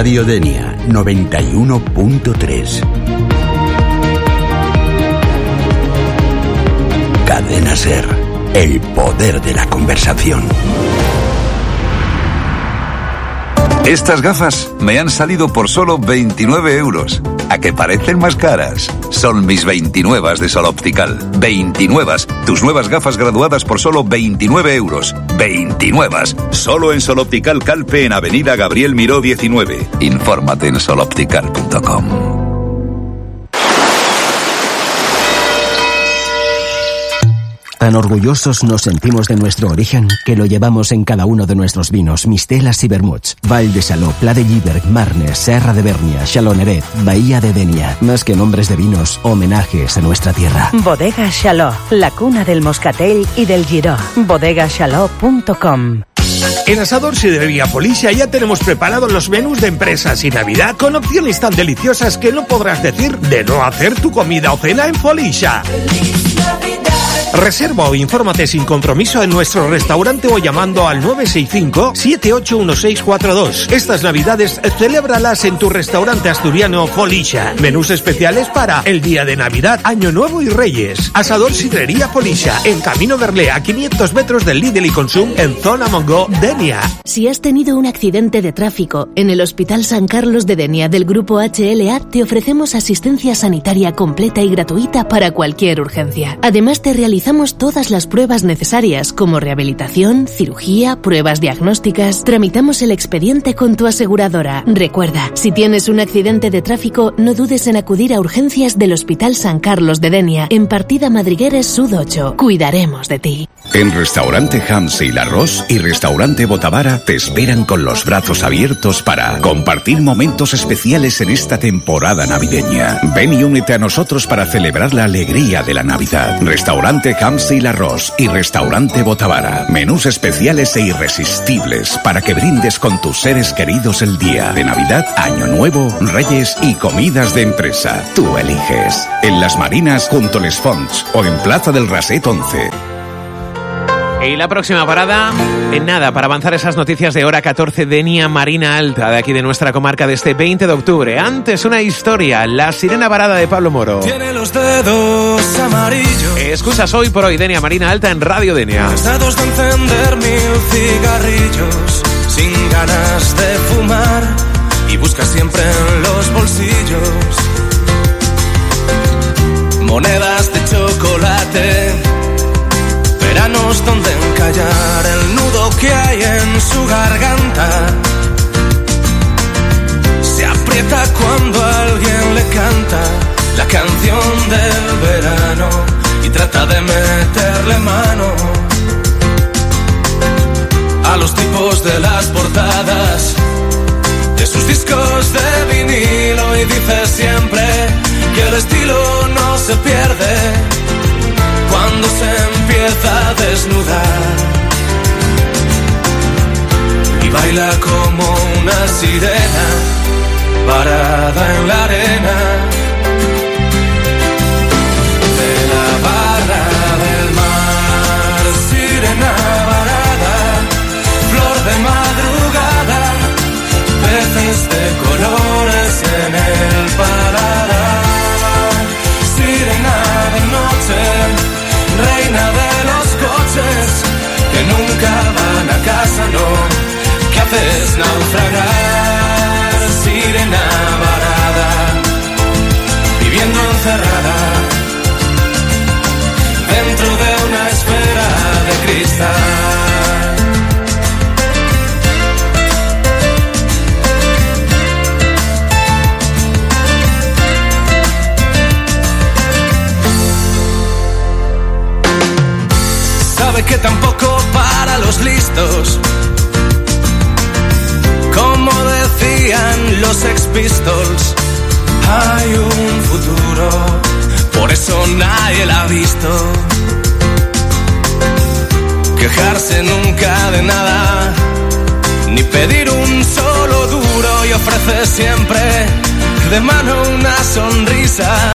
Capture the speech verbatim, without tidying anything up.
Radio Denia noventa y uno punto tres. Cadena Ser, el poder de la conversación. Estas gafas me han salido por solo veintinueve euros. ¿A que parecen más caras? Son mis veintinuevas de Sol Optical. veintinuevas. Tus nuevas gafas graduadas por solo veintinueve euros. veintinuevas. Solo en Sol Optical Calpe, en Avenida Gabriel Miró diecinueve. Infórmate en sol optical punto com. Tan orgullosos nos sentimos de nuestro origen que lo llevamos en cada uno de nuestros vinos, mistelas y vermuts. Val de Saló, Pla de Lliberg, Marnes, Serra de Bernia, Xaloneret, Bahía de Denia. Más que nombres de vinos, homenajes a nuestra tierra. Bodega Xaló, la cuna del moscatel y del giró. bodega xaló punto com. En Asador Sidrería Folixa ya tenemos preparados los menús de empresas y Navidad con opciones tan deliciosas que no podrás decir de no hacer tu comida o cena en Folixa. Reserva o infórmate sin compromiso en nuestro restaurante o llamando al nueve seis cinco, siete ocho uno seis cuatro dos. Estas Navidades celébralas en tu restaurante asturiano Folixa. Menús especiales para el día de Navidad, Año Nuevo y Reyes. Asador Sidrería Folixa, en Camino Berlea, a quinientos metros del Lidl y Consum, en Zona Mongo, Denia. Si has tenido un accidente de tráfico, en el Hospital San Carlos de Denia del Grupo H L A te ofrecemos asistencia sanitaria completa y gratuita para cualquier urgencia. Además te realizamos todas las pruebas necesarias como rehabilitación, cirugía, pruebas diagnósticas. Tramitamos el expediente con tu aseguradora. Recuerda, si tienes un accidente de tráfico, no dudes en acudir a urgencias del Hospital San Carlos de Denia, en Partida Madrigueres Sud ocho. Cuidaremos de ti. En Restaurante Hamse y Larros y Restaurante Botavara te esperan con los brazos abiertos para compartir momentos especiales en esta temporada navideña. Ven y únete a nosotros para celebrar la alegría de la Navidad. Restaurante Hamse y Larros y Restaurante Botavara. Menús especiales e irresistibles para que brindes con tus seres queridos el día de Navidad, Año Nuevo, Reyes y comidas de empresa. Tú eliges. En Las Marinas junto a Les Fonts o en Plaza del Raset once. Y la próxima parada, en nada, para avanzar esas noticias de hora catorce, Denia Marina Alta, de aquí de nuestra comarca de este veinte de octubre. Antes, una historia, la sirena varada de Pablo Moro. Tiene los dedos amarillos. Escuchas hoy por hoy Denia Marina Alta en Radio Denia. Cansados de encender mil cigarrillos, sin ganas de fumar, y busca siempre en los bolsillos monedas de chocolate. Veranos donde encallar el nudo que hay en su garganta. Se aprieta cuando alguien le canta la canción del verano y trata de meterle mano a los tipos de las portadas de sus discos de vinilo, y dice siempre que el estilo no se pierde cuando se empieza a desnudar, y baila como una sirena parada en la arena de la barra del mar. Sirena varada, flor de madrugada, peces de colores en el paladar. Sirena de noche, reina de los coches que nunca van a casa, no, que haces naufragar. Sirena varada, viviendo encerrada dentro de una esfera de cristal. Sabe que tampoco para los listos, como decían los Sex Pistols, hay un futuro, por eso nadie la ha visto. Quejarse nunca de nada, ni pedir un solo duro, y ofrece siempre de mano una sonrisa.